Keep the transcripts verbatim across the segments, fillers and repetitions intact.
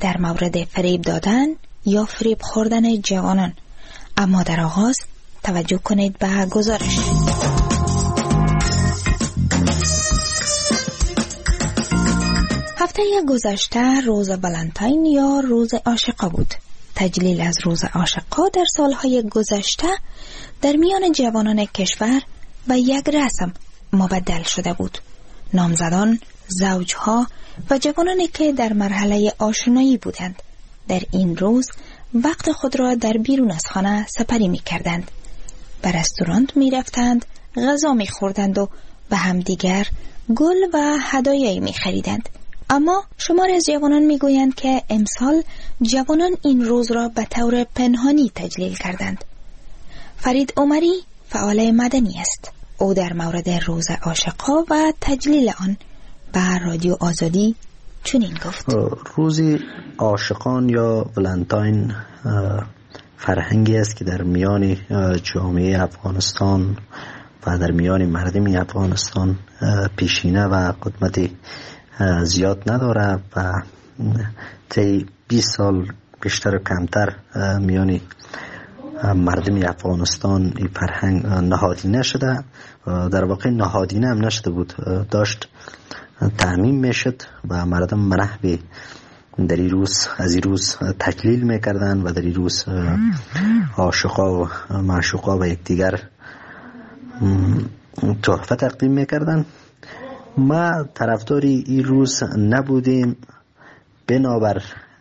در مورد فریب دادن یا فریب خوردن جوانان. اما در آغاز توجه کنید به گزارش. هفته گذشته روز ولنتاین یا روز عاشقا بود. تجلیل از روز عاشقا در سالهای گذشته در میان جوانان کشور به یک رسم مبدل شده بود. نامزدان، زوجها و جوانانی که در مرحله آشنایی بودند در این روز وقت خود را در بیرون از خانه سپری می کردند. به رستوران می رفتند، غذا می خوردند و به همدیگر گل و هدایایی می خریدند. اما شمار از جوانان می گویند که امسال جوانان این روز را به طور پنهانی تجلیل کردند. فرید عمری فعال مدنی است. او در مورد روز عاشقا و تجلیل آن به رادیو آزادی چنین گفت: روز عاشقان یا ولنتاین فرهنگی است که در میان جامعه افغانستان و در میان مردم افغانستان پیشینه و قدمت زیاد نداره و طی بیست سال بیشتر و کمتر میان مردم افغانستان این فرهنگ نهادینه شده. در واقع نهادینه هم نشده بود، داشت تعمیم میشد و مردم منحوی در این روز از این روز تکلیل میکردن و در این روز عاشقا و معشوقا و یکدیگر تحفه تقدیم میکردن. ما طرفداری این روز نبودیم بنابر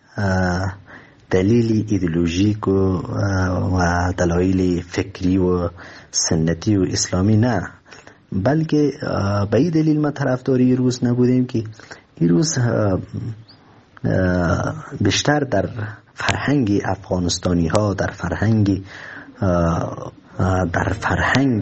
دلیل ایدئولوژیک و دلایل فکری و سنتی و اسلامی نه، بلکه به این دلیل ما طرفداری این روز نبودیم که این روز بیشتر در فرهنگ افغانستانی ها، در فرهنگ در فرهنگ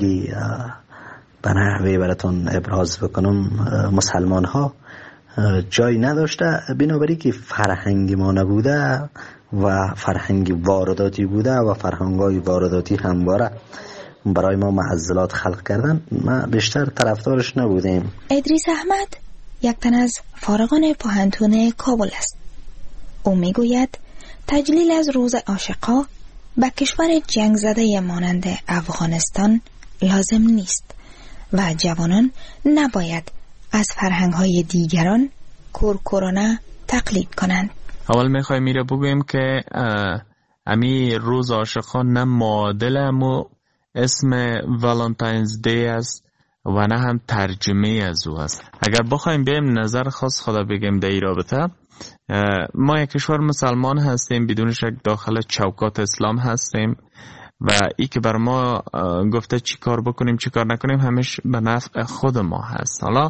به نحوی براتون ابراز بکنم مسلمان ها جای نداشته، بنابراین که فرهنگ ما نبوده و فرهنگ وارداتی بوده و فرهنگای وارداتی همواره برای ما معضلات خلق کردن، ما بیشتر طرفدارش نبودیم. ادریس احمد یک تن از فارغان پوهنتون کابل است. او میگوید تجلیل از روز عاشقا به کشور جنگ زده مانند افغانستان لازم نیست و جوانان نباید از فرهنگ‌های دیگران کورکورانه تقلید کنند. اول میخوایم میره بگویم که امی روز عاشقا نه معادل امو اسم والنتاینز دی است و نه هم ترجمه از او است. اگر بخوایم بیم نظر خاص خدا بگیم در این رابطه، ما یک کشور مسلمان هستیم، بدون شک داخل چوکات اسلام هستیم و ای که بر ما گفته چی کار بکنیم چی کار نکنیم همیش به نفع خود ما هست. حالا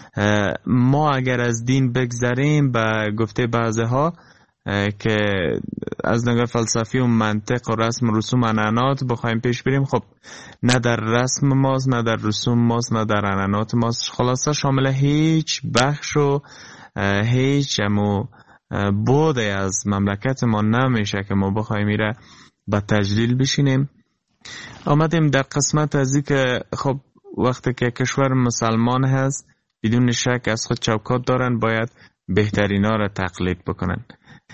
ما اگر از دین بگذریم به گفته بعضی ها که از نگاه فلسفی و منطق و رسم و رسوم عنعنات بخوایم پیش بریم، خب نه در رسم ماست نه در رسوم ماست نه در عنعنات ماست، خلاصه شامل هیچ بخش و هیچ امو بوده از مملکت ما نمیشه که ما بخوایم میره با تجلیل بشینیم. آمدیم در قسمت از این که خب وقتی که کشور مسلمان هست بدون شک از خود چوکات دارن، باید بهترینا را تقلید بکنن.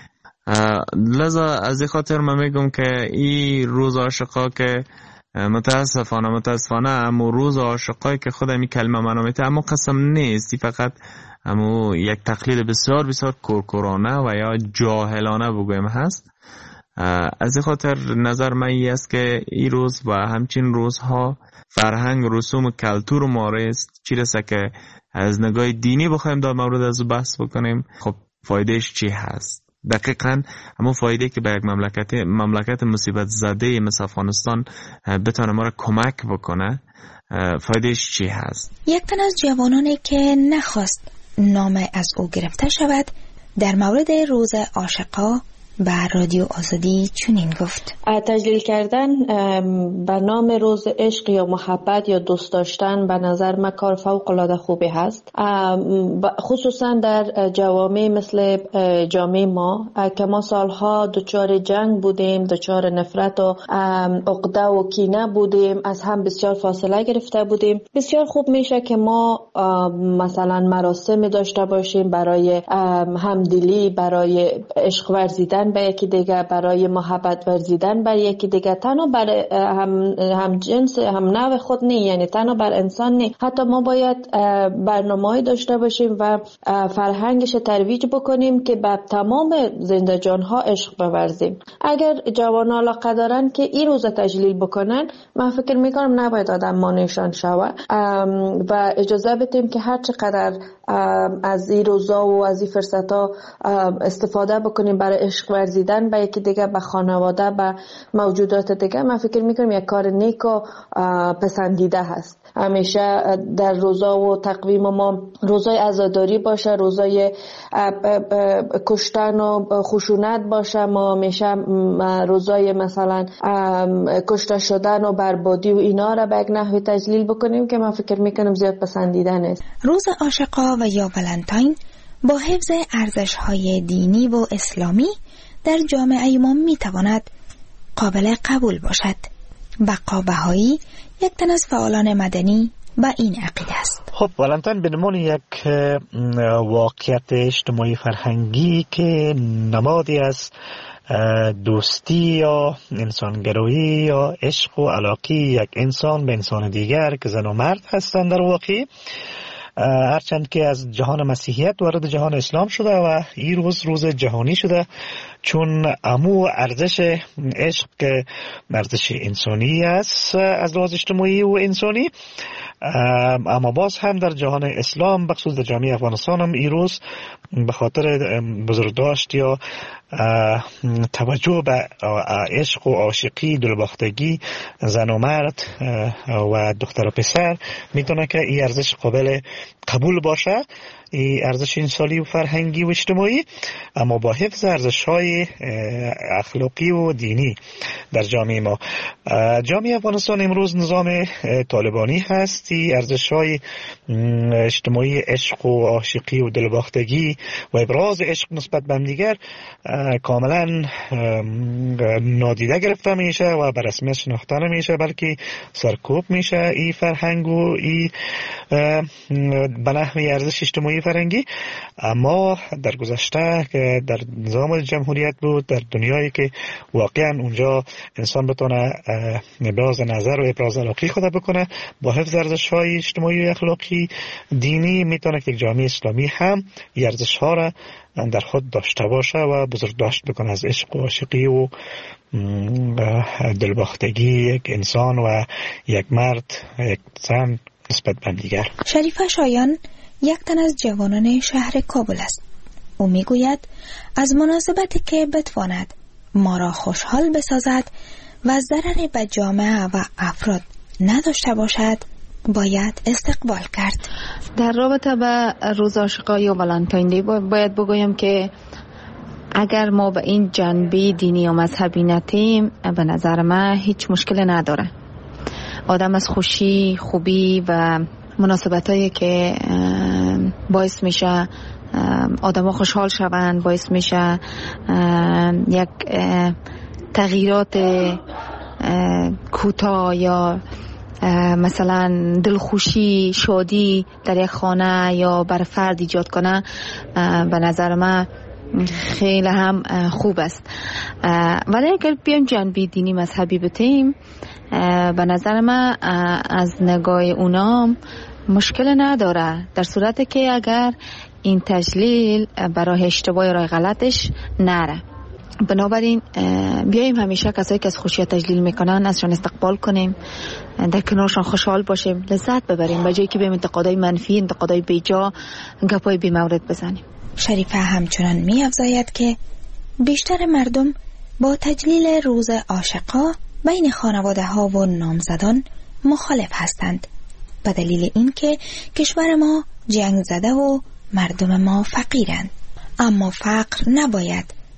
لذا از این خاطر من میگم که این روز عاشقا که متاسفانه متاسفانه امو روز عاشقایی که خود امی کلمه منو میته اما قسم نیست، فقط امو یک تقلید بسیار بسیار کورکورانه و یا جاهلانه بگویم هست. از این خاطر نظر من این است که این روز و همچین روزها فرهنگ رسوم و کلتور ما است، چی رسه که از نگاه دینی بخوایم در مورد از بحث بکنیم، خب فایدهش چی هست؟ دقیقاً همون فایده که به یک مملکت مملکت مصیبت زده مثل افغانستان بتونه ما را کمک بکنه، فایدهش چی هست؟ یک تن از جوانانی که نخواست نام از او گرفته شود در مورد روز عاشقا به رادیو آزادی چنین گفت: تجلیل کردن به نام روز عشق یا محبت یا دوست داشتن به نظر من کار فوق العاده خوبی هست، خصوصا در جوامع مثل جامعه ما که ما سالها دچار جنگ بودیم، دچار نفرت و عقده و کینه بودیم، از هم بسیار فاصله گرفته بودیم. بسیار خوب میشه که ما مثلا مراسم داشته باشیم برای همدلی، برای عشق ورزیدن به یکی دیگه، برای محبت ورزیدن به یکی دیگه، تنها بر هم, هم جنس هم نوع خود نه، یعنی تنها بر انسان نه، حتی ما باید برنامه‌ای داشته باشیم و فرهنگش ترویج بکنیم که به تمام زنده جانها عشق بورزیم. اگر جوانان علاقه دارن که این روز تجلیل بکنن، من فکر میکنم نباید آدم مانعشان شوه و اجازه بدیم که هر چقدر از این روزا و از این فرصتا استفاده بکنیم برای عشق ورزیدن به یکی دیگه، به خانواده، به موجودات دیگه. من فکر میکنم یک کار نیک و پسندیده هست. همیشه در روزا و تقویم ما روزای عزاداری باشه، روزای کشتن و خشونت باشه، ما همیشه روزای مثلا کشته شدن و بربادی و اینا را به یک نحوی تجلیل بکنیم که من فکر میکنم زیاد پسندیده نیست. روز عاشقا و یا ولنتاین با حفظ ارزش‌های دینی و اسلامی در جامعه ما میتواند قابل قبول باشد. بقا بهایی یک تن از فعالان مدنی با این عقیده است. خب ولنتاین به عنوان یک واقعیت اجتماعی فرهنگی که نمادی از دوستی یا انسانگرایی یا عشق و علاقه یک انسان به انسان دیگر که زن و مرد هستند در واقع، هرچند که از جهان مسیحیت وارد جهان اسلام شده و این روز روز جهانی شده، چون امو ارزش عشق که ارزش انسانی است از لحاظ اجتماعی و انسانی، اما باز هم در جهان اسلام بخصوص در جامعه افغانستان هم این روز به خاطر بزرگداشت یا توجه به عشق و عاشقی، دلباختگی زن و مرد و دختر و پسر میتونه که این ارزش قابل قبول باشه، این ارزش انسانی و فرهنگی و اجتماعی، اما با حفظ ارزش‌های اخلاقی و دینی در جامعه ما. جامعه افغانستان امروز نظام طالبانی هست. این ارزش‌های اجتماعی عشق و عاشقی و دلباختگی و ابراز عشق نسبت به همدیگر کاملا نادیده گرفته میشه و به رسمیت شناخته نمیشه، بلکه سرکوب میشه این فرهنگ و این به نحوی ارزش اجتماعی فرهنگی. اما در گذشته که در نظام جمهوریت بود، در دنیایی که واقعا اونجا انسان بتونه ابراز نظر و ابراز علاقه خود بکنه با حفظ ارزش‌های اجتماعی و اخلاقی دینی، میتونه که جامعه اسلامی هم ارزش‌ها را در خود داشته باشه و بزرگداشت بکنه از عشق و عاشقی و دلباختگی یک انسان و یک مرد، یک زن نسبت به دیگر. شریفه شایان یک تن از جوانان شهر کابل است. او میگوید از مناسبتی که بتواند ما را خوشحال بسازد و ضرری به جامعه و افراد نداشته باشد باید استقبال کرد. در رابطه با روز عاشقا یا ولنتاین دی باید بگویم که اگر ما به این جنبه دینی یا مذهبی نتیم، به نظر من هیچ مشکل نداره. آدم از خوشی، خوبی و مناسبتایی که باعث میشه آدم ها خوشحال شوند، باعث میشه یک تغییرات کوتاه یا مثلا دلخوشی، شادی در یک خانه یا بر فرد ایجاد کنه، به نظر من خیلی هم خوب است. ولی اگر بیایم جنبه دینی مذهبی بتیم، به نظر من از نگاه اونا مشکل نداره، در صورتی که اگر این تجلیل برای اشتباه یا راه غلطش نره. بنابراین بیاییم همیشه کسایی که از خوشی تجلیل میکنن ازشان استقبال کنیم، در کنارشان خوشحال باشیم، لذت ببریم، به جایی که بیم انتقادای منفی، انتقادای بیجا، گپای بی مورد بزنیم. شریفه همچنان می افزاید که بیشتر مردم با تجلیل روز عاشقا بین خانواده ها و نامزدان مخالف هستند، به دلیل اینکه کشور ما جنگ زده و مردم ما فقیرند. اما فقر نباید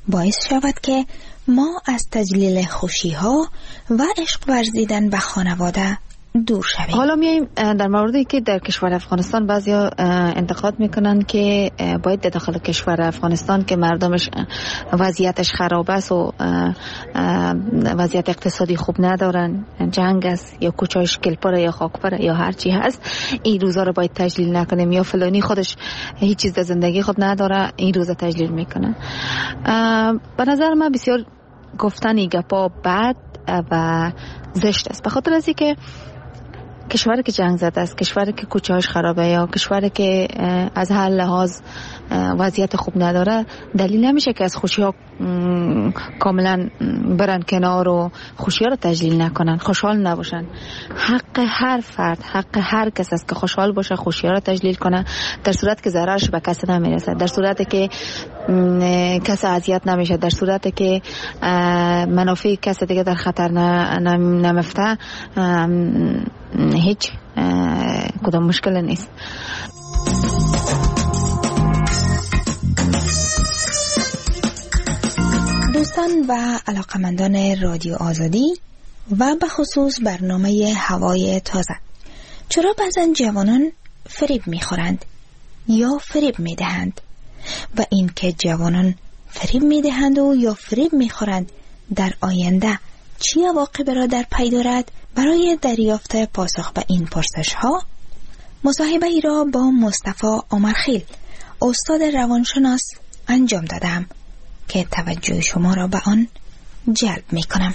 باعث شود که ما از تجلیل خوشی ها و عشق ورزیدن به خانواده دور شویم. حالا میایم در موردی که در کشور افغانستان بعضیا انتقاد میکنن که باید در داخل کشور افغانستان که مردمش وضعیتش خراب است و وضعیت اقتصادی خوب ندارن، جنگ است یا کوچه‌اش کلپره یا خاکپره یا هر چی هست، این روزا رو باید تجلیل نکنیم، یا فلانی خودش هیچ چیز در زندگی خود نداره این روزا تجلیل میکنه. به نظر من بسیار گفتن این گپا بد و زشت است، به خاطر از اینکه کشوری که جنگ زده است، کشوری که کوچه‌اش خرابه یا کشوری که از هر لحاظ وضعیت خوب نداره، دلیل نمیشه که از خوشی‌ها کاملا برن کنار و خوشی‌ها رو تجلیل نکنن، خوشحال نباشن. حق هر فرد، حق هر کس است که خوشحال باشه، خوشی‌ها رو تجلیل کنه، در صورت که ضررش به کسی نمیرسه، در صورتی که کسی اذیت نمیشه، در صورتی که منافع کسی دیگه در خطر نمیفته، هیچ کدام مشکل نیست. دوستان و علاقمندان رادیو آزادی و به خصوص برنامه هوای تازه، چرا بعضن جوانان فریب میخورند یا فریب میدهند و این که جوانان فریب میدهند و یا فریب میخورند در آینده چی عواقب را در پی دارد؟ برای دریافت پاسخ به این پرسش ها مصاحبه ای را با مصطفی عمرخیل استاد روانشناس انجام دادم که توجه شما را به آن جلب می کنم.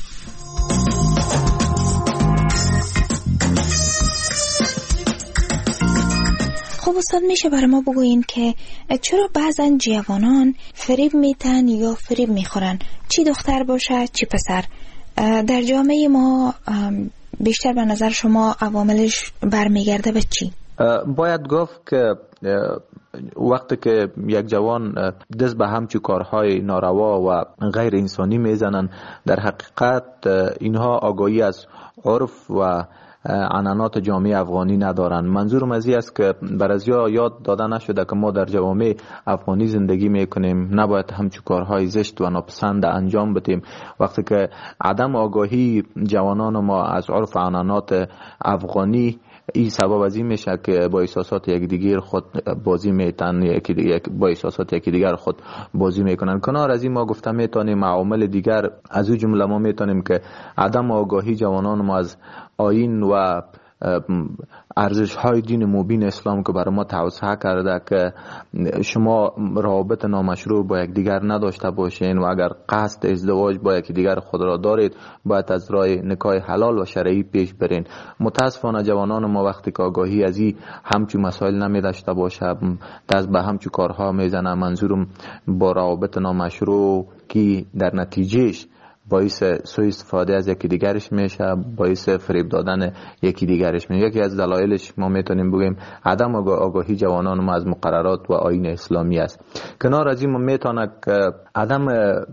خب استاد، میشه برای ما بگوین که چرا بعضن جوانان فریب میتن یا فریب میخورن، چی دختر باشه چی پسر؟ در جامعه ما بیشتر به نظر شما عواملش برمیگرده به چی؟ باید گفت که وقتی که یک جوان دست به همچون کارهای ناروا و غیر انسانی میزنن، در حقیقت اینها آگاهی از عرف و عنعنات جامعه افغانی ندارن. منظورم از این است که برازیا یاد داده نشده که ما در جوامع افغانی زندگی میکنیم، نباید همچون کارهای زشت و ناپسند انجام بدیم. وقتی که عدم آگاهی جوانان ما از عرف و عنعنات افغانی این سبب از این میشه که با احساسات یک دیگر خود بازی میتن، یکی دیگر با احساسات یکی دیگر خود بازی میکنن. کنار از این ما گفته میتونیم عوامل دیگر از او جمله ما میتونیم که عدم آگاهی جوانان ما از آیین و ارزش های دین مبین اسلام که برای ما توصیه کرده که شما روابط نامشروع با یک دیگر نداشته باشین و اگر قصد ازدواج با یک دیگر خود را دارید باید از راه نکاح حلال و شرعی پیش برین. متاسفانه جوانان ما وقتی که آگاهی از این همچون مسائل نمی داشته باشه دست به همچون کارها میزنه. منظورم با روابط نامشروع که در نتیجهش باعث سوء استفاده از یکی دیگرش میشه، باعث فریب دادن یکی دیگرش میشه. یکی از دلایلش ما میتونیم بگیم عدم آگاهی جوانان ما از مقررات و آیین اسلامی است. کنار از این ما میتونه که عدم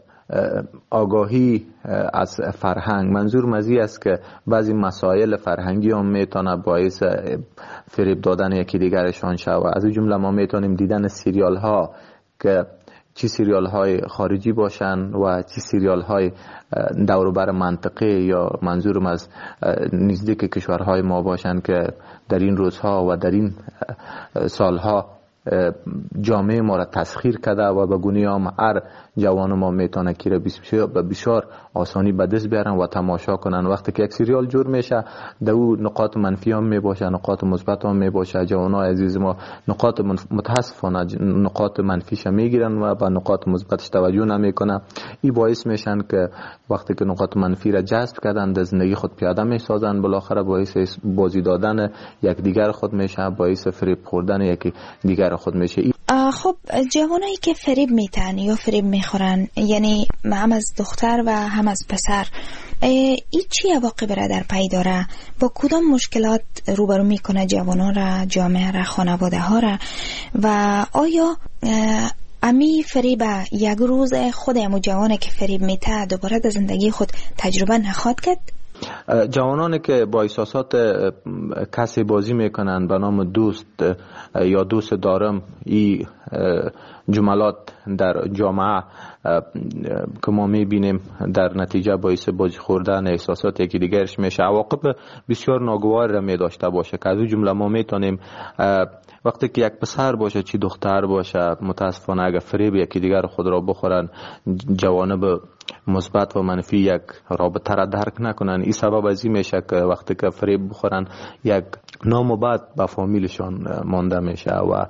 آگاهی از فرهنگ، منظور مزی است که بعضی مسائل فرهنگی هم میتونه باعث فریب دادن یکی دیگرشان شود. از این جمله ما میتونیم دیدن سریال ها که چی سریال های خارجی باشن و چی سریال های دوروبر منطقه یا منظورم از نزدیک کشورهای ما باشن که در این روزها و در این سالها جامعه ما را تسخیر کرده و به گونه هم هر جوان ما میتونه که به بسیار آسانی به دست بیارن و تماشا کنن. وقتی که یک سریال جور میشه در او نقاط منفی هم میباشه، نقاط مثبت هم میباشه. جوانای عزیز ما نقاط متاسفانه نقاط منفیش میگیرن و به نقاط مثبتش توجه نمیکنن. این باعث میشن که وقتی که نقاط منفی را جذب کردن در زندگی خود پیاده میسازن، بالاخره باعث بازی دادن یک دیگر خود میشه، باعث فریب خوردن یک دیگر خود میشه. خب جوانایی که فریب میتن یا فریب میخورن، یعنی هم از دختر و هم از پسر، این چی عواقب را در پی داره؟ با کدام مشکلات روبرو میکنه جوانان را، جامعه را، خانواده ها را؟ و آیا امی فریب یک روز خود امو جوانه که فریب میته دوباره در زندگی خود تجربه نخواد کرد؟ جوانانی که با احساسات کسی بازی میکنن به نام دوست یا دوست دارم، این جملات در جامعه که ما میبینیم در نتیجه باعث بازی خوردن احساسات یکی دیگرش میشه، عواقب بسیار ناگوار را می داشته باشه. که از اون جمله ما میتونیم وقتی که یک پسر باشه چی دختر باشه، متاسفانه اگر فریب یکی دیگر خود را بخورن، جوانب مثبت و منفی یک رابطه را درک نکنن، این سبب از این میشه که وقتی که فریب بخورن یک نام بد به فامیلشان مانده میشه. و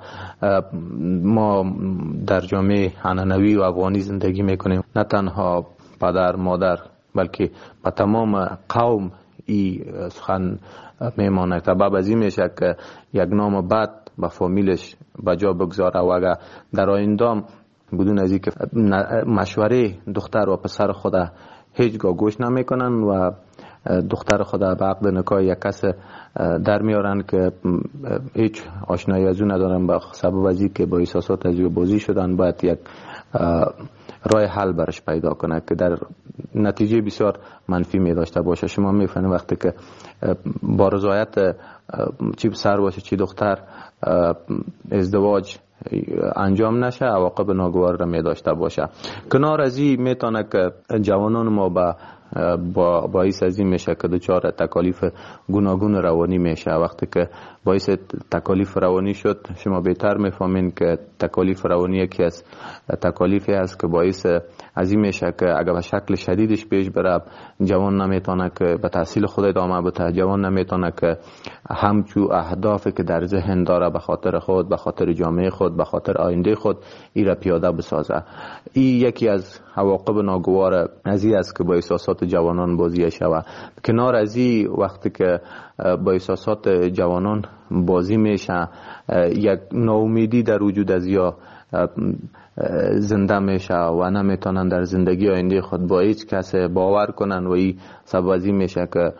ما در جامعه عنعنوی و افغانی زندگی میکنیم، نه تنها پدر مادر بلکه به تمام قوم این سخن میمانه. سبب از این میشه که یک نام بد به فامیلش بجا بگذاره و اگر در آینده بدون از اینکه مشوره دختر و پسر خود هیچگاه گوش نمیکنن و دختر خود به عقد نکاح یک کس در میارن که هیچ آشنایی از اون ندارن، به سبب از اینکه با احساسات از او بازی شدن، باید یک راه حل برش پیدا کنه که در نتیجه بسیار منفی می داشته باشه. شما میفهمید وقتی که با رضایت چی پسر باشه چی دختر ازدواج انجام نشه، عواقب ناگوار را می داشته باشه. کنار از این میتونه که جوانان ما با با باعث از این میشه که دچار تکالیف گوناگون روانی میشه. وقتی که باعث تکالیف روانی شد، شما بهتر میفهمین که تکالیف روانی یکی از تکالیفی است که باعث از این میشه که اگر به شکل شدیدش پیش بره، جوان نمیتونه که به تحصیل خود ادامه بده، جوان نمیتونه که همچو اهدافی که در ذهن داره به خاطر خود، به خاطر جامعه خود، به خاطر آینده خود این را پیاده بسازه. این یکی از عواقب ناگوار از این است که با احساسات جوانان بازی شود. کنار از این وقتی که با احساسات جوانان بازی میشه، یک ناامیدی در وجود از یا زنده میشه و نمیتونن در زندگی آینده خود با هیچ کس باور کنن و این سبب از این میشه که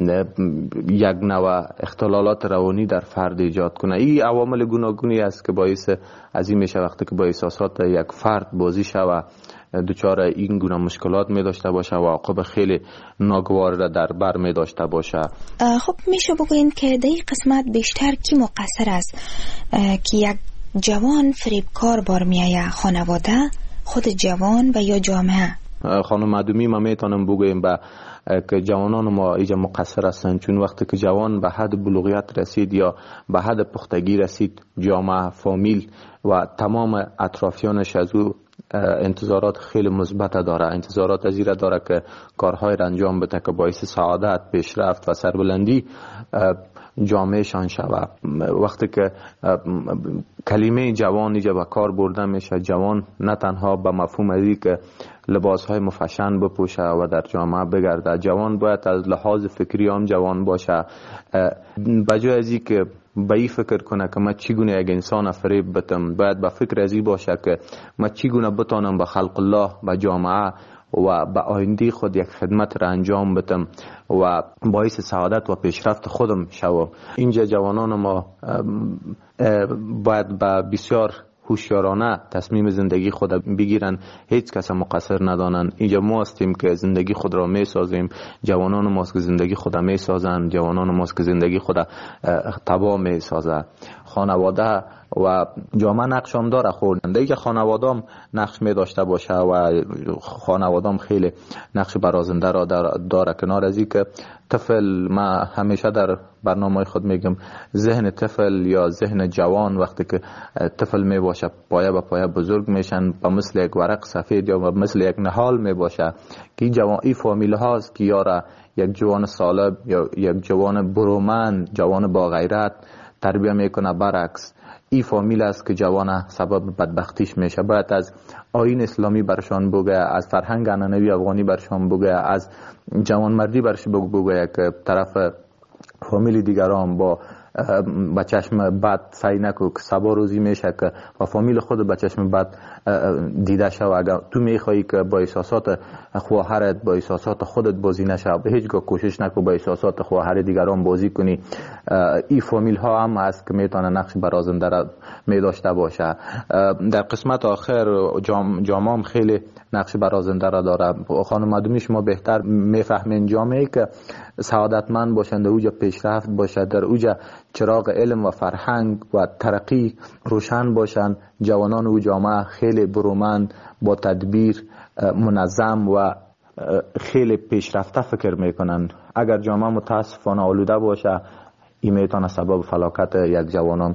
یک نوع اختلالات روانی در فرد ایجاد کنه. این عوامل گوناگونی است که باعث از این میشه وقتی که با احساسات یک فرد بازی شود دچار این گونه مشکلات می داشته باشه و عواقب خیلی ناگوار را در بر می داشته باشه. خب میشه بگوین که در این قسمت بیشتر کی مقصر است که یک جوان فریبکار بار میایه؟ خانواده، خود جوان و یا جامعه؟ خانم معدومی ما میتونم بگویم با که جوانان ما ایجا مقصر هستند، چون وقتی که جوان به حد بلوغیت رسید یا به حد پختگی رسید، جامعه، فامیل و تمام اطرافیانش از او انتظارات خیلی مثبت داره، انتظارات از این داره که کارهای را انجام بده که باعث سعادت، پیشرفت و سربلندی جامعه شان شود. وقتی که کلمه جوان اینجا به کار برده میشه، جوان نه تنها به مفهوم ازی که لباس های مفشن بپوشه و در جامعه بگرده، جوان باید از لحاظ فکری هم جوان باشه، بجای ازی که به این فکر کنه که من چگونه یک انسان فریب بتم، باید به فکر ازی باشه که من چگونه بتانم به خلق الله، به جامعه و به آینده خود یک خدمت را انجام بدم و باعث سعادت و پیشرفت خودم شوم. اینجا جوانان ما باید به بسیار هوشیارانه تصمیم زندگی خود بگیرن، هیچ کس مقصر ندانن. اینجا ما هستیم که زندگی خود را می سازیم، جوانان ماست که زندگی خود می سازن، جوانان ماست که زندگی خود تباه می سازه. خانواده و جامعه نقش هم داره خوردن، دیگه خانواده هم نقش می داشته باشه و خانواده هم خیلی نقش برازنده را داره. کنار از این که طفل، ما همیشه در برنامه خود میگم ذهن طفل یا ذهن جوان وقتی که طفل می باشه پایه به پایه بزرگ میشن، به مثل یک ورق سفید یا به مثل یک نهال می باشه که این جوان، این فامیل هاست که یاره یک جوان سالب یا یک جوان برومند، جوان با غیرت تربیه میکنه. برعکس این فامیل است که جوان سبب بدبختیش میشه. باید از آیین اسلامی برشان بگه، از فرهنگ عنعنوی افغانی برشان بگه، از جوان مردی برش بگه که طرف فامیل دیگران با با چشم بد سعی نکو که سبا روزی میشه که و فامیل خود با چشم بد دیده شو. اگر تو میخوایی که با احساسات خواهرت با احساسات خودت بازی نشه، به هیچگاه کوشش نکو با احساسات خواهر دیگران بازی کنی. این فامیل ها هم هست که میتونه نقش برازنده را می داشته باشه. در قسمت آخر جام جامام خیلی نقش برازنده را داره. خانم ادمی شما بهتر میفهمین جامعه که سعادتمند باشند، اوجا پیشرفت باشه، در اوجا چراغ علم و فرهنگ و ترقی روشن باشند، جوانان او جامعه خیلی برومند، با تدبیر، منظم و خیلی پیشرفته فکر میکنن. اگر جامعه متاسفانه آلوده باشه، این میتونه سبب فلاکت یک جوانان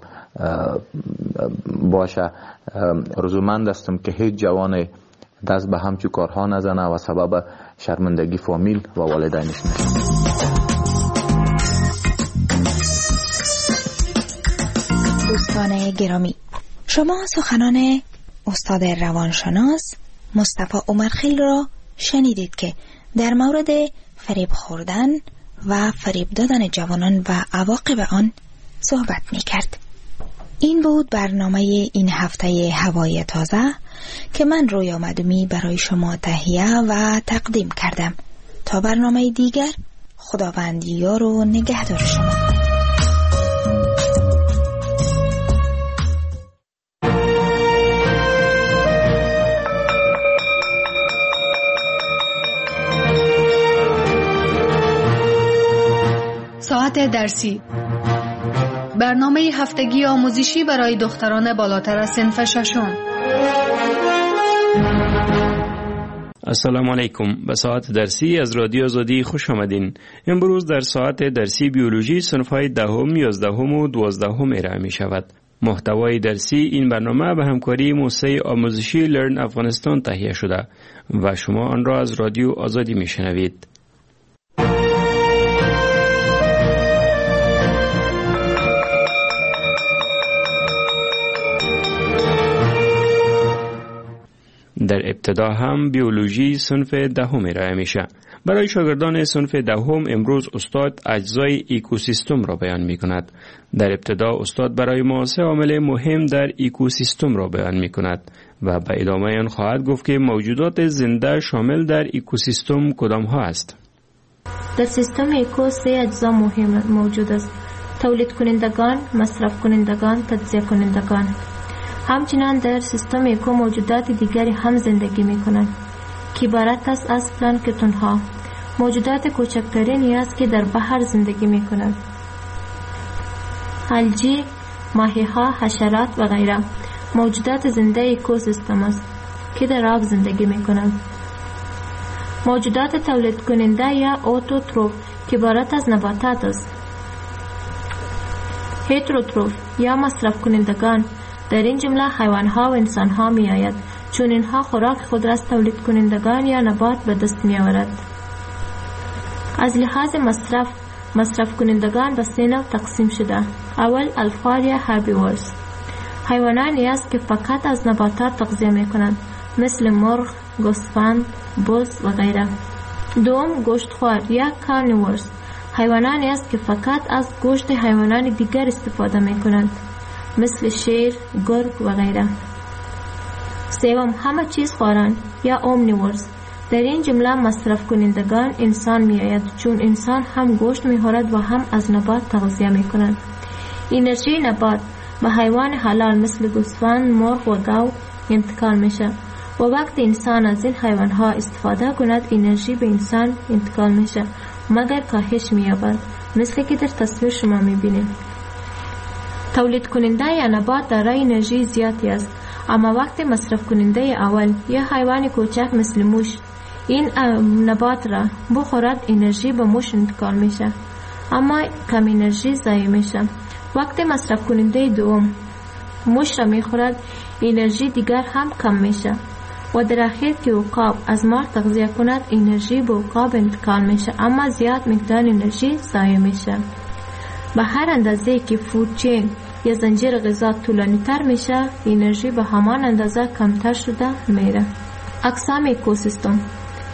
باشه. رزومند هستم که هیچ جوان دست به همچو کارها نزنه و سبب شرمندگی فامیل و والدینش نشه. دوستان گرامی، شما سخنان استاد روانشناس مصطفی عمرخیل را شنیدید که در مورد فریب خوردن و فریب دادن جوانان و عواقب آن صحبت می کرد. این بود برنامه این هفته هوای تازه که من رویا مدومی برای شما تهیه و تقدیم کردم. تا برنامه دیگر، خداوند یار و نگهدار شما. ساعت درسی، برنامه هفتگی آموزشی برای دختران بالاتر از صنف ششم. السلام علیکم. به ساعت درسی از رادیو آزادی خوش آمدین. امروز در ساعت درسی بیولوژی صنف‌های دهم، یازدهم و دوازدهم ارائه می شود. محتوای درسی این برنامه به همکاری موسسه آموزشی لرن افغانستان تهیه شده و شما آن را از رادیو آزادی می شنوید. در ابتدا هم بیولوژی صنف دهم ارائه میشه. برای شاگردان صنف دهم امروز استاد اجزای اکوسیستم را بیان می کند. در ابتدا استاد برای ما سه عامل مهم در اکوسیستم را بیان می کند و به ادامه آن خواهد گفت که موجودات زنده شامل در اکوسیستم کدام ها است. در سیستم اکو سه اجزا مهم موجود است: تولید کنندگان، مصرف کنندگان، تجزیه کنندگان. همچنین در سیستم اکو موجودات دیگری هم زندگی می کنند که عبارت است از پلانکتون ها، موجودات کوچکترینی است که در بحر زندگی می کنند. الگی، ماهی ها، حشرات و غیره موجودات زنده اکوسیستم است که در آب زندگی می کنند. موجودات تولید کننده یا اوتوتروف که عبارت از نباتات است. هتروتروف یا مصرف کنندگان در این جمله حیوان ها و انسان ها می آید، چون اینها خوراک خود را از تولید کنندگان یا نبات به دست می آورد. از لحاظ مصرف، مصرف کنندگان به سه نوع تقسیم شده. اول الفار یا هربیورز، حیوانانی است که فقط از نباتات تغذیه می کنند، مثل مرغ، گوسفند، بز و غیره. دوم گوشتخوار یا کارنیورز، حیوانانی است که فقط از گوشت حیوانات دیگر استفاده می کنند، مثل شیر، گرگ و غیره. سوم همه چیز خوران یا اومنیورز، در این جمله مصرف کنندگان انسان می آید، چون انسان هم گوشت می خورد و هم از نبات تغذیه می کند. انرژی نبات به حیوان حلال مثل گوسفند، مرغ و گاو انتقال می شود و وقتی انسان از این حیوان ها استفاده کند انرژی به انسان انتقال می شود مگر کاهش می یابد، مثل که در تصویر شما می بینید. تولید کننده یا نبات دارای انرژی زیادی است، اما وقتی مصرف کننده اول یا حیوان کوچک مثل موش این نبات را بخورد انرژی به موش انتقال میشه، اما کم انرژی ضایع میشه. وقتی مصرف کننده دوم موش را میخورد انرژی دیگر هم کم میشه و در اخیر که عقاب از مار تغذیه کند انرژی به عقاب انتقال میشه، اما زیاد مقدار انرژی ضایع میشه. به هر اندازه که فود چین یا زنجیر غذا طولانی تر میشه انرژی به همان اندازه کمتر شده میره. اقسام اکوسیستم.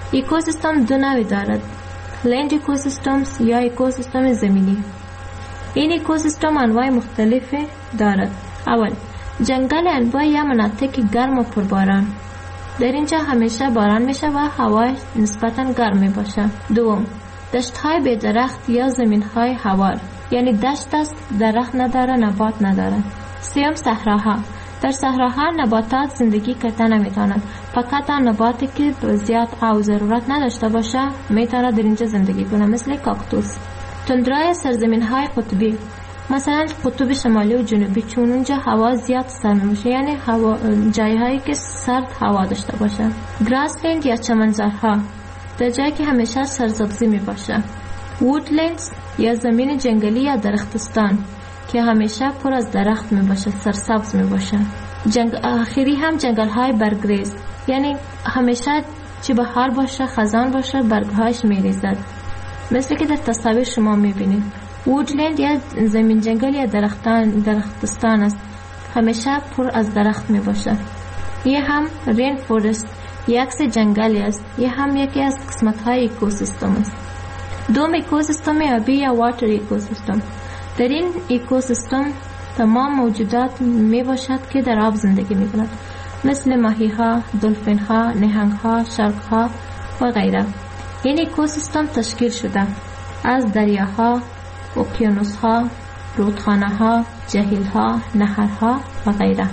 اکوسیستم دو نوع دارد: لند اکوسیستمز یا اکوسیستم زمینی. این اکوسیستم انواع مختلفی دارد. اول، جنگل انواع یا مناطق گرم و پرباران. در اینجا همیشه باران میشه و هوا نسبتاً گرم می باشه. دوم، دشت های بی درخت یا زمین های هوار، یعنی دشت است، درخت نداره، نبات نداره. سوم، صحراها. در صحراها نباتات زندگی کردن نمیتونند، فقط آن نباتی که زیاد آب ضرورت نداشته باشه میتونه در اینجا زندگی کنه، مثل کاکتوس. تندرای سرزمین های قطبی، مثلا قطب شمالی و جنوبی، چون اونجا هوا زیاد سرد میشه، یعنی هوا جایی هایی که سرد هوا داشته باشه. گراسلند یا چمنزارها، در جایی که همیشه سرسبزی می باشه. وودلندز یا زمین جنگلی یا درختستان که همیشه پر از درخت می باشه، سرسبز می باشه. جنگ آخری هم جنگل های برگریز، یعنی همیشه چه بهار باشه، خزان باشه، برگهاش می ریزد، مثل که در تصاویر شما می بینید. وودلند یا زمین جنگل یا درختان درختستان است، همیشه پر از درخت می باشه. یه هم رین فورست، یک عکس جنگلی است، یه هم یکی از قسمت های اکوسیستم است. دوم، اکوسیستم آبی یا واتر اکوسیستم. در این اکوسیستم تمام موجودات می باشد که در آب زندگی می کنند، مثل ماهی ها، دلفین ها، نهنگ ها، شارک ها و غیره. این اکوسیستم تشکیل شده از دریاها، اقیانوس ها، رودخانه ها، جهیل ها، نهرها و غیره.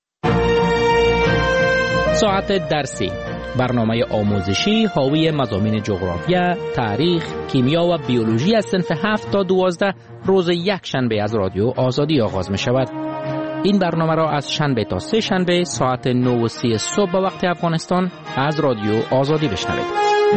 ساعت درسی، برنامه آموزشی حاوی مضامین جغرافیا، تاریخ، کیمیا و بیولوژی از صنف هفت تا دوازده روز یک شنبه از رادیو آزادی آغاز می شود. این برنامه را از شنبه تا سه شنبه ساعت نه و سی صبح به وقت افغانستان از رادیو آزادی بشنوید.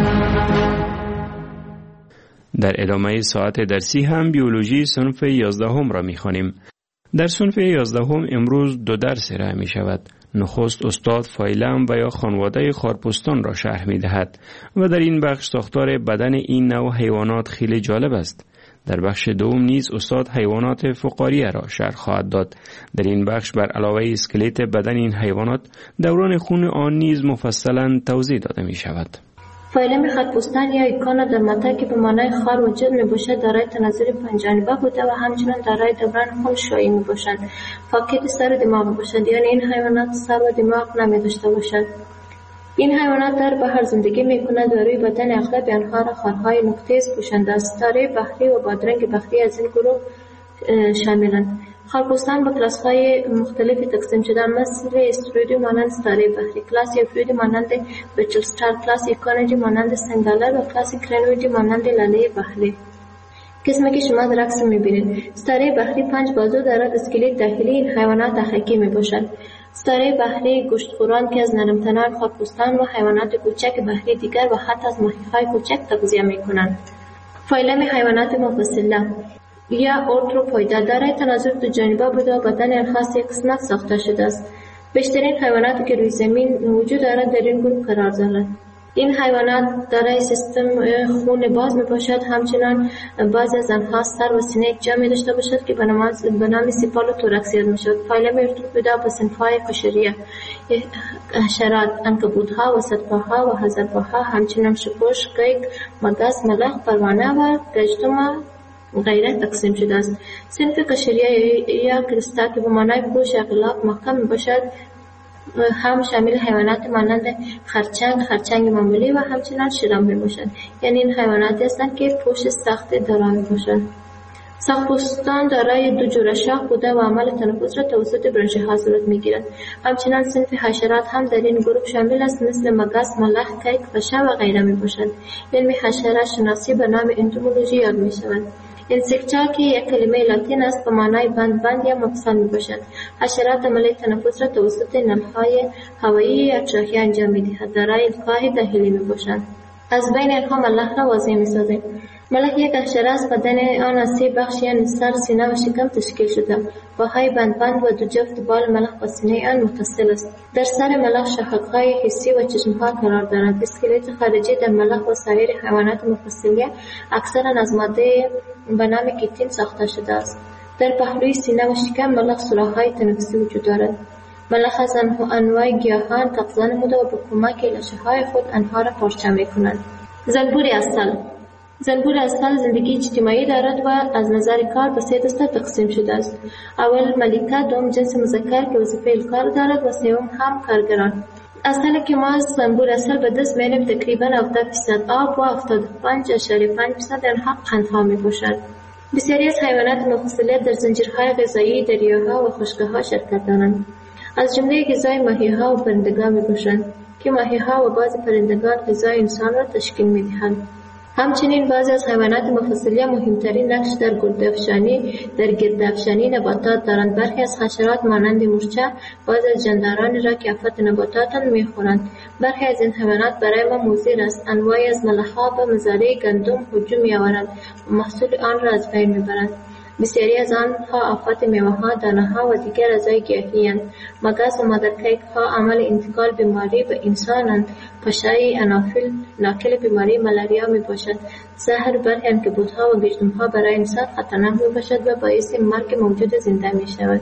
در ادامه ساعت درسی هم بیولوژی صنف یازدهم را می خوانیم. در صنف یازدهم امروز دو درس ارائه می شود. نخست استاد فایلم و یا خانواده خارپستان را شرح می دهد و در این بخش ساختار بدن این نوع حیوانات خیلی جالب است. در بخش دوم نیز استاد حیوانات فقاریه را شرح خواهد داد. در این بخش بر علاوه اسکلت بدن این حیوانات دوران خون آن نیز مفصلا توضیح داده می شود. فایلم خارپستان یا ایکانا در ماده که به معنای خار وجود می باشد دارای تناظر پنجانبه بوده و همچنان دارای دوران خون شایی می باشد. فاقد سر و دماغ باشد، یعنی این حیوانات سر و دماغ نمی داشته باشد. این حیوانات در بحر زندگی می کند و روی بدن اغلب آنها را خارهای نقطه‌ای پوشانده است. ستاره بحری و بادرنگ بحری از این گروه شاملند. خارپستان به کلاس‌های مختلفی تقسیم شده‌اند، مثل استرویدی مانند ستاره بحری، کلاس یوفریدی مانند بچل ستار، کلاس ایکانیدی مانند سنگالر و کلاس کرنویدی مانند لاله بحری. قسمی که شما در عکس می‌بینید، ستاره بحری پنج بازو دارد. اسکلت داخلی این حیوانات حقیقی می‌باشد. ستاره بحری گوشتخوران که از نرمتنان خارپستان و حیوانات کوچک بحری دیگر و حتی از ماهی‌های کوچک تغذیه می‌کنند. فایلم حیوانات مفصله یا ارتروپویدا دارای تناسب دو جانبه بوده و بدن آنها سه قسمت ساخته شده است. بیشترین حیواناتی که روی زمین وجود دارند در این گروه قرار دارند. این حیوانات دارای سیستم خون باز می باشد، همچنان بعضی از آنها سر و سینه یک جا می داشته باشد که به نام سیپال و توراکس یاد می شود. فایلم ارتروپویدا به صنف‌های قشریه، حشرات، عنکبوت‌ها و صدپاها و هزارپاها، همچنان شپوش، قیق، مگس، ملخ، پروانه و گژدم غیره تقسیم شده است. صنف قشریه یا کرستا که به معنای پوش اغلاق محکم می باشد هم شامل حیوانات مانند خرچنگ، خرچنگ معمولی و همچنان شرم می باشد. یعنی این حیواناتی هستند که پوش سخت دارا می باشد. ساق‌پوستان دارای دو جوره شاخ بوده و عمل تنفس را توسط برانشی ها صورت می گیرد. همچنان صنف حشرات هم در این گروه شامل است، مثل مگس، ملخ، کیک، پشه و غیره می باشد. علم حشره شناسی به نام انتومولوژی یاد می شود. انسکتا که یک کلمه لاتین است به معنای بند بند یا متصل می باشد. حشرات عمل تنفس را توسط نلهای هوایی یا تراخی انجام می دهد. دارای القاء داخلی می باشد. از بین آنها ملخ را واضح می سازد. ملخ یک حشره است، بدن آن از سه بخش یعنی سر، سینه و شکم تشکیل شده. پاهای بند بند و دو جفت بال ملخ با سینه آن متصل است. در سر ملخ شاخک‌های حسی و چشم‌ها قرار دارند. اسکلت خارجی در ملخ و سایر حیوانات مفصلیه اکثرا از ماده به نام کیتین ساخته شده است. در پهلوی سینه و شکم ملخ سوراخ‌های تنفسی وجود دارد. ملخ از انواع گیاهان تغذیه نموده و به کمک لاشه‌های خود آنها را پارچه می‌کنند. زنبور عسل زنبور اصل زندگی اجتماعی دارد و از نظر کار به سه دسته تقسیم شده است. اول ملکه، دوم جنس مذکر که وظیفه کار دارد و سوم هم کارگران. اصل که ما از زنبور اصل به دست می‌آوریم تقریبا هفتاد درصد آب و هفتاد و پنج اشاره پنج درصد آنها قندها می‌باشد. بسیاری از حیوانات مفصله در زنجیرهای غذایی دریاها و خشک‌ها شرکت دارند. از جمله غذای ماهی‌ها و پرندگان می‌باشند که ماهی‌ها و بعضی پرندگان غذای انسان را تشکیل می‌دهند. همچنین بعضی از حیوانات مفصلیه مهمترین نقش در گردافشانی در گردافشانی نباتات دارند. برخی از حشرات مانند مورچه بعضی از جاندارانی را که آفت نباتات می‌خورند. برخی از این حیوانات برای ما مضر است. انواعی از ملخ‌ها به مزارع گندم هجوم می‌آورند و محصول آن را از بین می‌برند. بسیاری از آنها آفات میوه‌ها، دانه‌ها و دیگر اعضای گیاهی‌اند. مگس و مادرکیک‌ها عامل انتقال بیماری به انسانند. پشای انافیل ناقل بیماری ملاریا میباشد. زهر برخی عنکبوت‌ها و گژده‌ها برای انسان خطرناک میباشد و باعث مرگ موجود زنده میشود.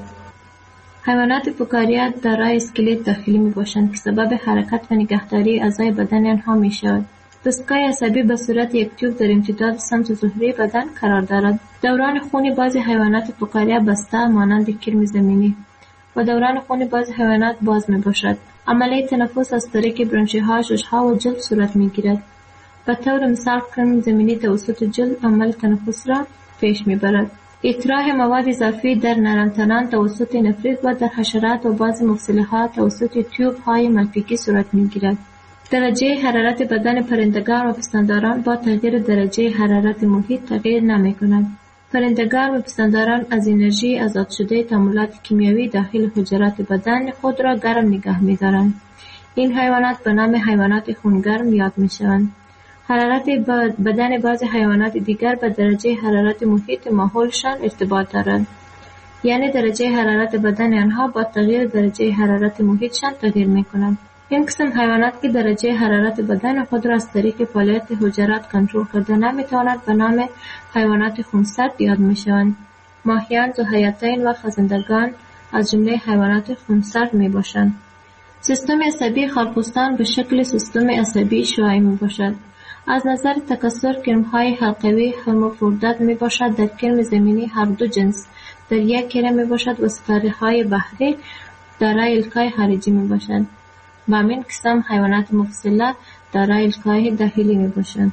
حیوانات فقاریه دارای اسکلت داخلی میباشند که سبب حرکت و نگهداری اعضای بدن آنها میشود. دستگاه عصبی به صورت یک تیوب در امتداد سمت ظهری بدن قرار دارد. دوران خون بعضی حیوانات فقاریه بسته مانند کرم زمینی و دوران خون بعضی حیوانات باز می باشد. عملیه تنفس از طریق برانشی‌ها، شش‌ها و جلد صورت می گیرد. به طور مثال کرم زمینی توسط جلد عمل تنفس را پیش می برد. اطراح مواد اضافی در نرم‌تنان توسط نفریت و در حشرات و بعضی مفصل‌ها توسط تیوب‌های ملفیکی صورت می گیرد. درجه حرارت بدن پرندگان و پستانداران با تغییر درجه حرارت محیط تغییر نمی کند. پرندگان و پستانداران از انرژی آزاد شده تعاملات کیمیایی داخل حجرات بدن خود را گرم نگه می دارند. این حیوانات به نام حیوانات خونگرم یاد می شوند. حرارت بدن بعض حیوانات دیگر به درجه حرارت محیط ماحولشان ارتباط دارد. یعنی درجه حرارت بدن آنها با تغییر درجه حرارت محیطشان تغییر می کند. این قسم حیوانات که درجه حرارت بدن خود را از طریق فعالیت حجرات کنترل کرده نمیتواند به نام حیوانات خونسرد یاد میشوند. ماهیان، ذوحیاتین و خزندگان از جمله حیوانات خونسرد میباشند. سیستم عصبی خرپوستان به شکل سیستم عصبی شعاعی میباشد. از نظر تکثر کرم‌های حلقوی هرمافرودیت میباشد. در کرم زمینی هر دو جنس در یک کره میباشد و ستاره‌های بحری دارای الکای خارجی میباشند. و همین قسم حیوانات مفصله دارای الکای داخلی می باشند.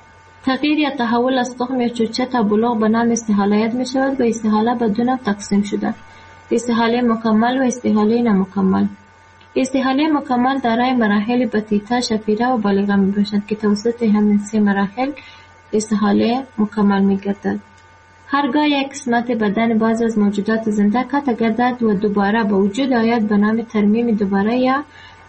تغییر یا تحول از تخم یا چوچه تا بلوغ به نام استحاله یاد می شود و استحاله به دو نوع تقسیم شده: استحاله مکمل و استحاله نامکمل. استحاله مکمل دارای مراحل بطیطه، شفیره و بالغه می باشد که توسط همین سه مراحل استحاله مکمل می گردد. هرگاه یک قسمت بدن بعض از موجودات زنده قطع گردد و دوباره به وجود آید به نام ترمیم دوباره یا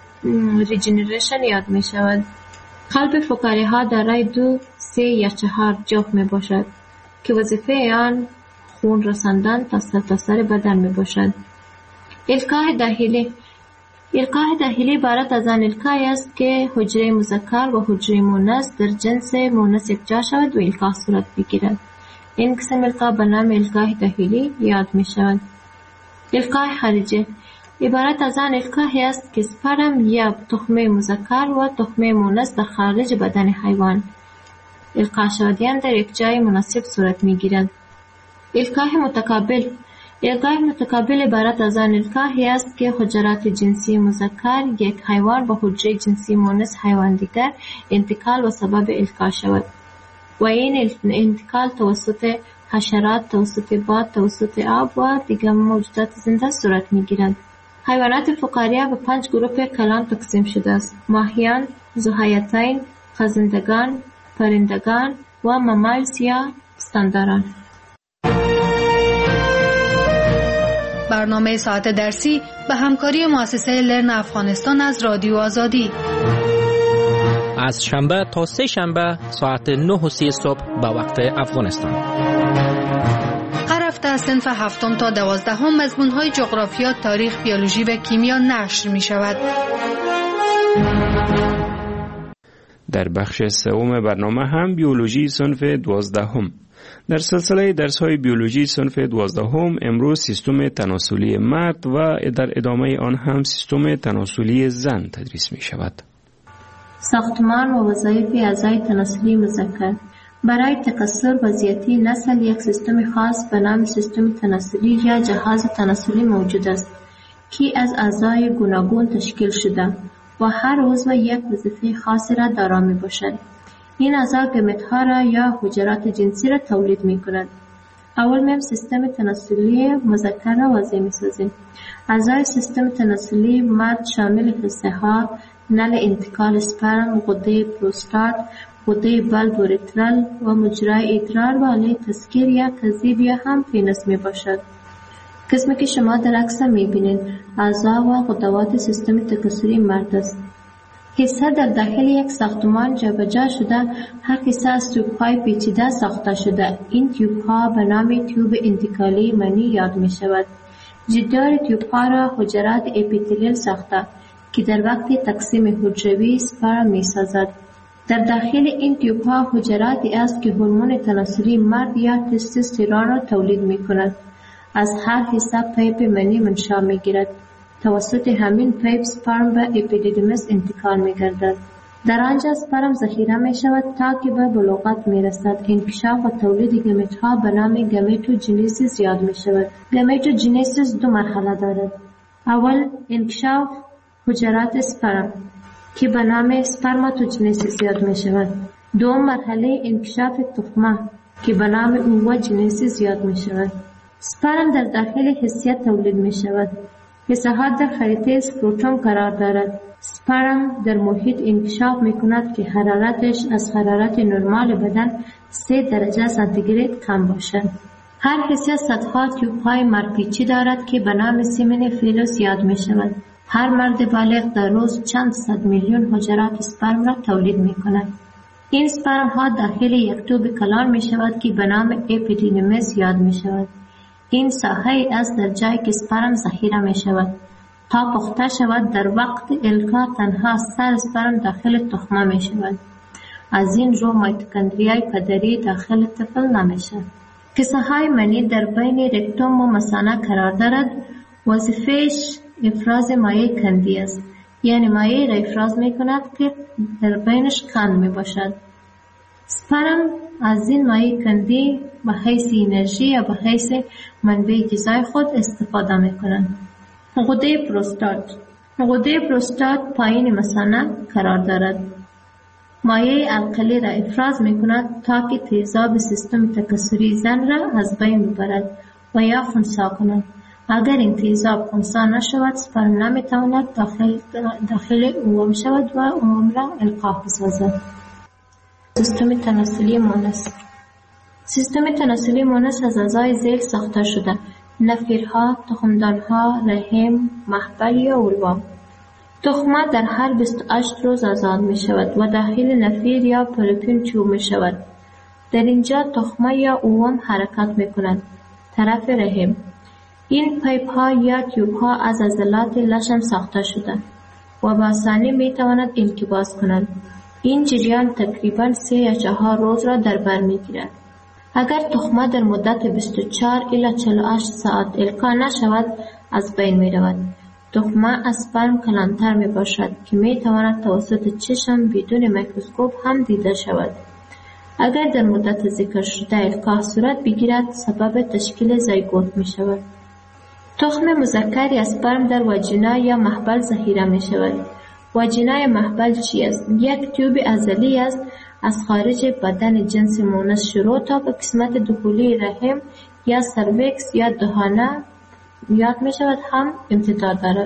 ریجنریشن یاد می شود. قلب فقاریه ها دارای دو، سه یا چهار جوف می باشد که وظیفه آن خون رساندن تا سرتاسر بدن می باشد. الکای داخلی. الکای داخلی عبارت از آن الکای است که حجره مذکر و حجره مؤنث در جنس مؤنث یکجا شود و الکا صورت بگیرد. این قسم الکا به نام الکای داخلی یاد می شود. الکای خارجی عبارت از آن الکایی است که سپرم یا تخمه مذکر و تخمه مؤنث در خارج بدن حیوان القا شدیان در یک جای مناسب صورت می گیرند. الکای متقابل. الکای متقابل عبارت از آن الکایی است که حجرات جنسی مذکر یک حیوان با حجره جنسی مؤنث حیوان دیگر انتقال و سبب الکا شود و این انتقال توسط حشرات، توسط باد، توسط آب و دیگر موجودات زنده صورت می گیرند. حیوانات فقاریه به پنج گروه کلان تقسیم شده است: ماهیان، ذوحیاتین، خزندگان، پرندگان و مامالز یا پستانداران. برنامه ساعت درسی به همکاری مؤسسه لرن افغانستان از رادیو آزادی از شنبه تا سه شنبه ساعت نه و سی صبح به وقت افغانستان. هر هفته از صنف هفتم تا دوازدهم مضمون‌های جغرافیا، تاریخ، بیولوژی و کیمیا نشر می شود. در بخش سوم برنامه هم بیولوژی صنف دوازدهم. در سلسله درس‌های بیولوژی صنف دوازدهم امروز سیستم تناسلی مرد و در ادامه آن هم سیستم تناسلی زن تدریس می شود. ساختمان و وظایف اعضای تناسلی مذکر. برای تکثر و زیادی نسل یک سیستم خاص به نام سیستم تناسلی یا جهاز تناسلی موجود است که از اعضای گوناگون تشکیل شده و هر عضو یک وظیفه خاصی را دارا می باشد. این اعضا گمیت‌ها را یا حجرات جنسی را تولید می کند. اول میم سیستم تناسلی مذکر را واضح می سازیم. اعضای سیستم تناسلی مرد شامل حصه ها، نل انتقال اسپرم، غده پروستات، غده بلب و ریترال و مجرای ادرار و علیه تسکیر یا کذیب یا هم پینس می باشد. قسمی که شما در عکس می بینید اعضا و غدوات سیستم تکثری مرد است. حصه در داخل یک ساختمان جابجا شده، هر حصه از تیوب‌های پیچیده ساخته شده. این تیوب‌ها به نام تیوب انتقالی منی یاد می شود. جدار تیوب‌ها را حجرات اپیتلیل ساخته که در وقت تقسیم حجروی سپرم می سازد. در داخل این تیوب‌ها حجراتی است که هورمون تناسلی مرد یا تستوسترون را تولید می کند. از هر حصه پیپ منی منشأ می گیرد. توسط همین پیپ سپرم به اپیدیدیمس انتقال می گردد. در آنجا سپرم ذخیره می شود تا که به بلوغت می رسد. انکشاف و تولید گمیت ها به نام گمیتوجنیسیس یاد می شود. گمیتوجنیسیس دو مرحله دارد. اول انکشاف حجرات سپرم که به نام سپرماتوجنیسیس یاد می شود. دوم مرحله انکشاف تخمه که به نام اووجنیسیس یاد می شود. سپرم در داخل حسیه تولید می شود. حصه ها در خریطه سکروتوم قرار دارد. سپرم در محیط انکشاف می کند که حرارتش از حرارت نرمال بدن سه درجه سانتیگراد کم باشد. هر حصه صدها تیوب های مرپیچی دارد که به نام سیمن فیلوس یاد می شود. هر مرد بالغ در روز چند صد میلیون حجرات سپرم را تولید می کند. این سپرم ها داخل یک توب کلان می شود که به نام اپیدیدیمس یاد می شود. این ساحه است در جایی که سپرم ذخیره می شود. تا پخته شود در وقت القا تنها سر سپرم داخل تخمه می شود. از این رو میتوکندریای پدری داخل طفل نمی شود. حصه های منی در بین رکتوم و مثانه قرار دارد. وظیفه‌اش افراز مایع کندی است. یعنی مایع را افراز می کند که در بینش کند می باشد. سپرم از این مایع کندی به حیث انرژی یا به حیث منبع غذای خود استفاده می کنند. غده پروستات غده پروستات پایین مثانه قرار دارد. مایع القلی را افراز می کند تا که تیزاب سیستم تکثری زن را از بین ببرد و یا خنثی کند. اگر این تیزاب خنثی نشود سپرم نمی تواند داخل, داخل اوم شود و اوم را القاح بسازد. سیستم تناسلی مونس سیستم تناسلی مونس از اعضای ذیل ساخته شده: نفیرها، تخمدانها، رحم، محبل یا اولوام. تخمه در هر بیست و هشت روز آزاد می شود و داخل نفیر یا پروپین چوب می شود. در اینجا تخمه یا اوم حرکت می کند. طرف رحم. این پیپ ها یا تیوب ها از عضلات لشم ساخته شده و با آسانی می تواند انقباض کند. این جریان تقریباً سه یا چهار روز را در بر می گیرد. اگر تخمه در مدت بیست و چهار الی چهل و هشت ساعت القا نشود از بین می رود. تخمه از سپرم کلانتر می باشد که می تواند توسط چشم بدون میکروسکوپ هم دیده شود. اگر در مدت ذکر شده القا صورت بگیرد سبب تشکیل زایگوت می شود. تخم مذکر یا سپرم در واژینا یا محبل ذخیره می شود. واژینا یا محبل چی است؟ یک تیوب عضلی است از خارج بدن جنس مونس شروع تا به قسمت داخلی رحم یا سرویکس یا دهانه یاد می شود هم امتداد دارد.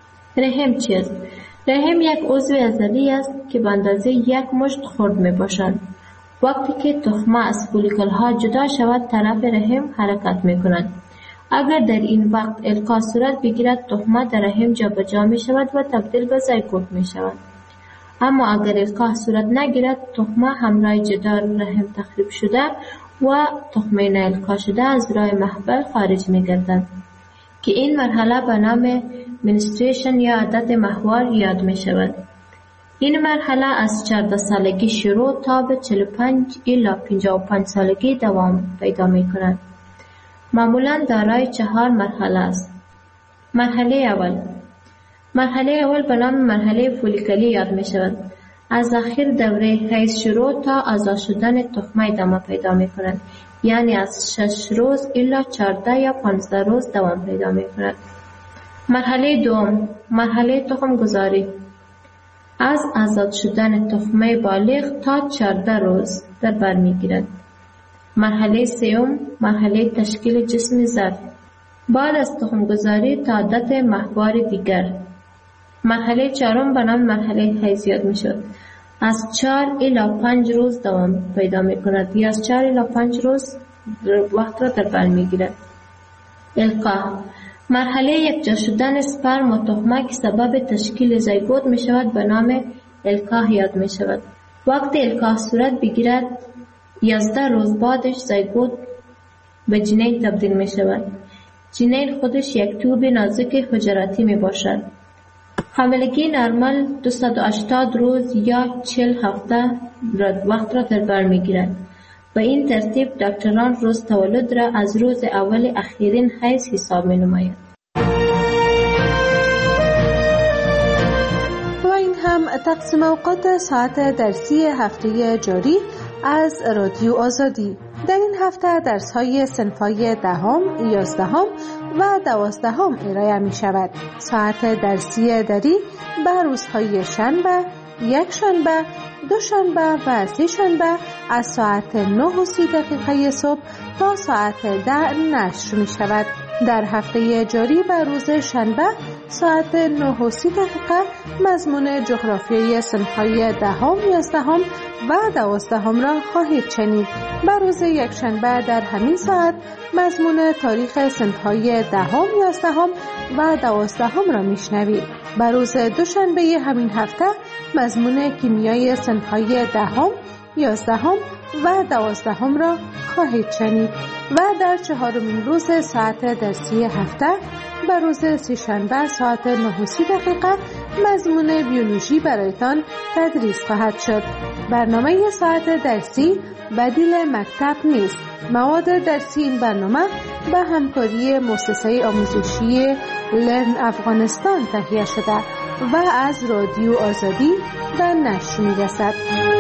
رحم چی است؟ رحم یک عضو عضلی است که به اندازه یک مشت خرد می باشد. وقتی که تخمه از فولیکل ها جدا شود طرف رحم حرکت می کند. اگر در این وقت القا صورت بگیرد تخمه در رحم جابجا می شود و تبدیل به زایگوت می شود. اما اگر القا صورت نگیرد تخمه همراه جدار رحم تخریب شده و تخمه نالقا شده از راه محبل خارج می گردد که این مرحله به نام منستریشن یا عادت ماهوار یاد می شود. این مرحله از چهارده سالگی شروع تا به چهل و پنج الی پنجاه و پنج سالگی دوام پیدا می کند. معمولاً دارای چهار مرحله است. مرحله اول مرحله اول به نام مرحله فولیکلی یاد می شود. از آخر دوره حیض شروع تا آزاد شدن تخمه دما پیدا می کند. یعنی از شش روز الی چهارده یا پانزده روز دوام پیدا می کند. مرحله دوم، مرحله تخم گذاری. از آزاد شدن تخمه بالغ تا چهارده روز در بر می گیرد. مرحله سوم، مرحله تشکیل جسم زرد. بعد از تخم گذاری تا عدت ماهوار دیگر. مرحله چهارم به نام مرحله حیض یاد می شد. از چهار الی پنج روز دوام پیدا می کند یا از چهار الی پنج روز وقت را در بر می گیرد. القاح، مرحله یکجا شدن اسپرم و تخمه که سبب تشکیل زیگوت می شود به نام القاح یاد می شود. وقت القاح صورت بگیرد یازده روز بعدش زیگوت به جنین تبدیل می شود. جنین خودش یک توب نازک حجراتی می باشد. حاملگی نرمال دویست و هشتاد روز یا چهل هفته وقت را در بر می گیرد. به این ترتیب دکتران روز تولد را از روز اول اخیرین حیض حساب می نماید. و این هم تقسیم اوقات ساعت درسی هفته جاری از رادیو آزادی. در این هفته درس های صنف‌های دهم، یازدهم و دوازدهم ارائه می شود. ساعت درسی دری به روزهای شنبه، یک شنبه، دو شنبه و سه شنبه از ساعت نه و سی دقیقه صبح تا ساعت ده نشر می شود. در هفته جاری به روز شنبه ساعت نه و سی دقیقه مضمون جغرافیای صنف‌های دهم، یازدهم و دوازدهم را خواهید شنید. به روز یک شنبه در همین ساعت مضمون تاریخ صنف‌های دهم، یازدهم و دوازدهم را میشنوید. به روز دوشنبه همین هفته مضمون کیمیای صنف‌های دهم، یازدهم و دوازدهم را خواهید شنید. و در چهارمین روز ساعت درسی هفته به روز سه‌شنبه ساعت نه و سی دقیقه مضمون بیولوژی برایتان تدریس خواهد شد. برنامه ساعت درسی بدیل مکتب نیست. مواد درسی این برنامه به همکاری مؤسسه آموزشی لرن افغانستان تهیه شده و از رادیو آزادی به نشر می‌رسد.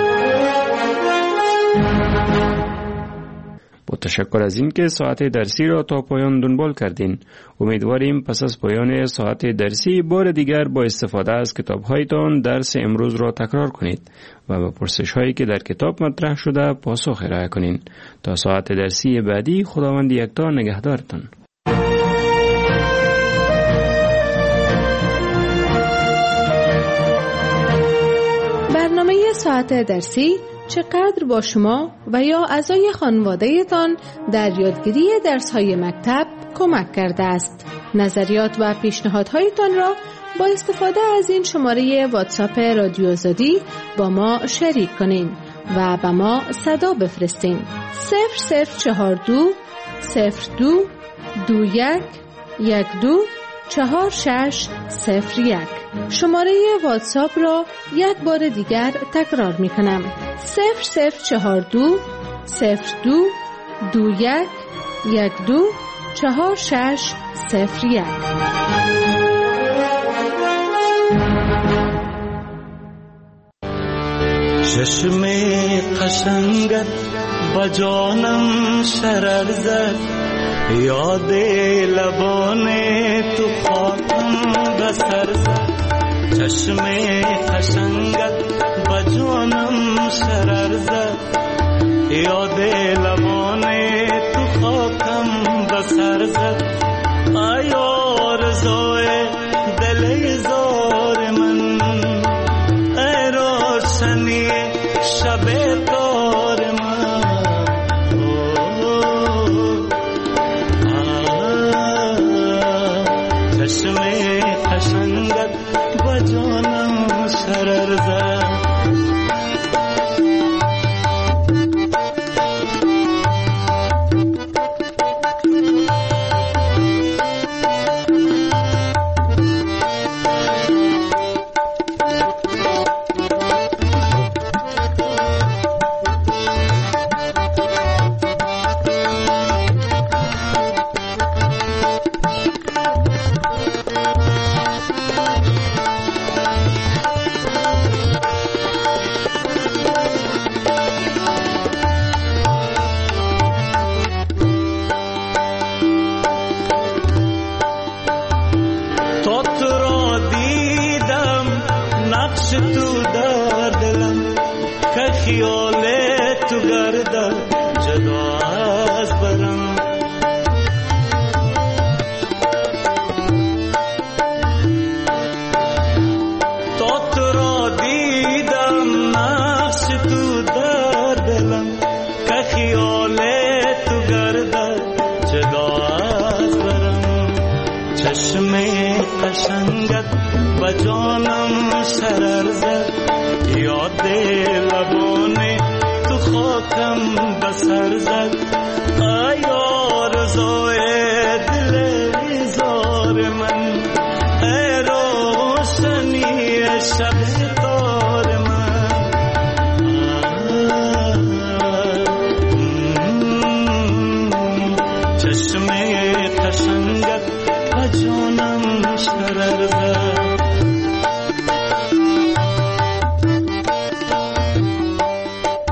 با تشکر از این که ساعت درسی را تا پایان دنبال کردین. امیدواریم پس از پایان ساعت درسی بار دیگر با استفاده از کتاب‌هایتان درس امروز را تکرار کنید و به پرسش‌هایی که در کتاب مطرح شده پاسخ ارائه کنین. تا ساعت درسی بعدی خداوند یکتا نگهدارتان. برنامه ساعت درسی چقدر با شما و یا اعضای خانواده‌تان در یادگیری درس‌های مکتب کمک کرده است. نظریات و پیشنهادهایتان را با استفاده از این شماره واتساپ رادیو آزادی با ما شریک کنین و به ما صدا بفرستین. صفر صفر چهار دو صفر دو دو یک یک دو چهار شش صفر یک. شماره واتساپ را یک بار دیگر تکرار می کنم. صفر صفر چهار دو صفر دو دو یک یک دو چهار شش صفر یک. چشم قشنگت با جانم شرر زد، یاد لبان تو خاکم بسر زد. چشم قشنگت با جانم شرر زد، یاد لبان تو خاکم بسر زد. آیا رضای دل زار من، ای روشنی شب تار من. چشم قشنگت با جانم شرر زد. خیال تو گردد جدا از برم. تا تو را دیدم نقش تو در دلم که خیال تو گردد جدا از برم. چشم قشنگت به جانم شرر زد، یاد لبان